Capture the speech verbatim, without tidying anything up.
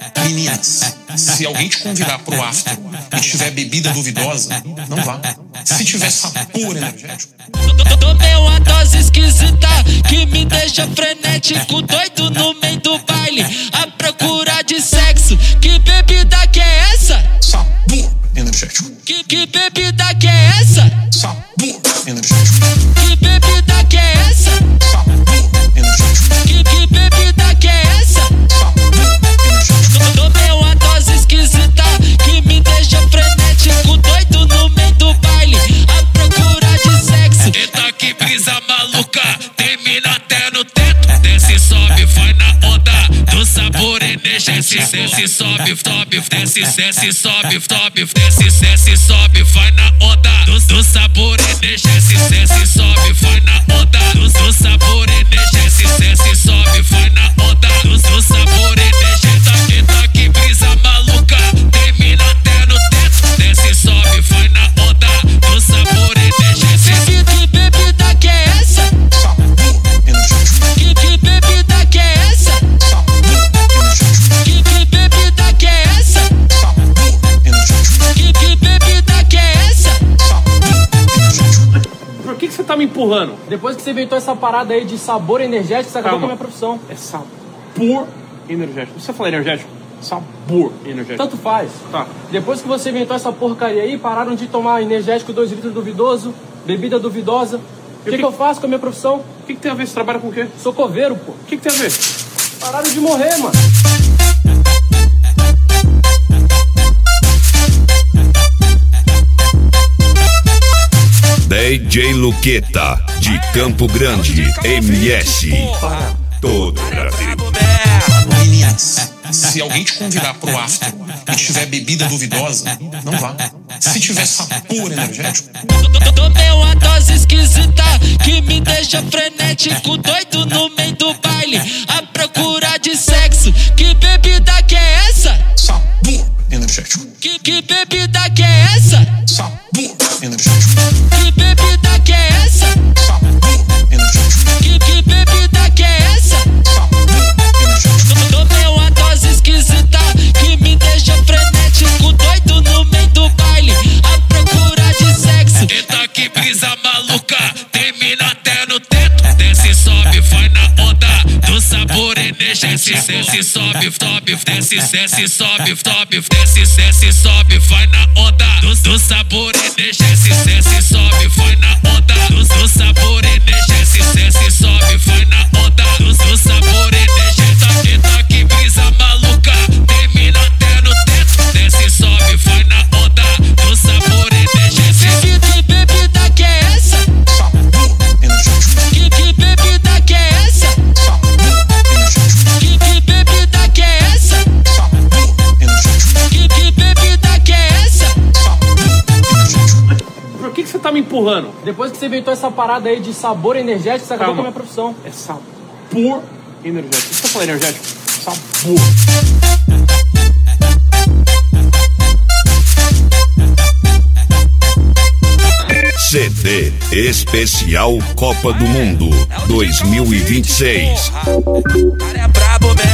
Meninas, se alguém te convidar pro after e tiver bebida duvidosa, não vá. Se tiver sabor energético. Tomei uma dose esquisita que me deixa frenético, doido no meio do baile, à procura de sexo. Que bebida que é essa? Sabor energético. Que, que bebida que é essa? Sabor energético. Que bebida que é essa? Sabor energético. Que, que bebida que é essa? Sabor energético. Tomei uma dose esquisita que me deixa frenético, doido no meio do baile, à procura de sexo. Eita que brisa maluca, termina até no teto. Desce, sobe, vai na onda do sabor energético. Desce, sobe, sobe, desce, desce, sobe, sobe, desce, desce, sobe, vai na onda do, do sabor energético. Desce, sobe, vai na onda do, do sabor energético. Desce, sobe, vai na onda do, do sabor energético. Eita que brisa maluca, termina até no teto. Desce, sobe, vai na onda do sabor energético. Que, que bebida que é essa? Sabor energético. Que, que bebida que é essa? Sabor energético. Que, que bebida que é essa? Sabor energético. Que, que bebida que é essa? Sabor energético. Por que, que você tá me empurrando? Depois que você inventou essa parada aí de sabor energético, você acabou Calma. com a minha profissão. É sabor energético. Você fala energético? Sabor energético. Tanto faz. Tá. Depois que você inventou essa porcaria aí, pararam de tomar energético dois litros duvidoso, bebida duvidosa. O que, que- que eu faço com a minha profissão? O que, que tem a ver? Você trabalha com o quê? Sou coveiro, pô. O que, que tem a ver? Pararam de morrer, mano. D J Luqueta, de Campo Grande, M S. Para todo o Brasil. Meninas, se alguém te convidar pro after e tiver bebida duvidosa, não vá. Se tiver sabor energético. Tomei uma dose esquisita que me deixa frenético, doido no meio do baile, à procura de sexo. Que bebida que é essa? Sabor energético. Que, que bebida que é essa? Sabor energético. Que bebida que é essa? Sabor energético. Que, que bebida que é essa? Sabor energético. Tomei uma dose esquisita que me deixa frenético, doido no meio do baile, à procura de sexo. Eita que brisa maluca, termina até no teto. Desce, sobe, vai na onda do sabor energético. Desce, sobe, sobe, desce, desce, sobe, sobe, desce, desce, sobe, vai na onda do, do sabor energético. Desce, sobe, vai na onda do, do sabor energético. Desce, sobe, vai na onda do, do sabor energético. Eita que brisa maluca, termina até no teto. Desce, sobe, vai na onda do sabor energético. Que, que bebida que é essa? Sabor energético. Que, que bebida que é essa? Sabor energético. Que, que bebida que é essa? Sabor energético. Que, que bebida que é essa? Sabor energético. Por que, que você tá me empurrando? Depois que você inventou essa parada aí de sabor energético, você acabou Calma. com a minha profissão. É sabor energético. Você fala energético? Sabor. C D Especial Copa do Mundo dois mil e vinte e seis. O cara é brabo mesmo.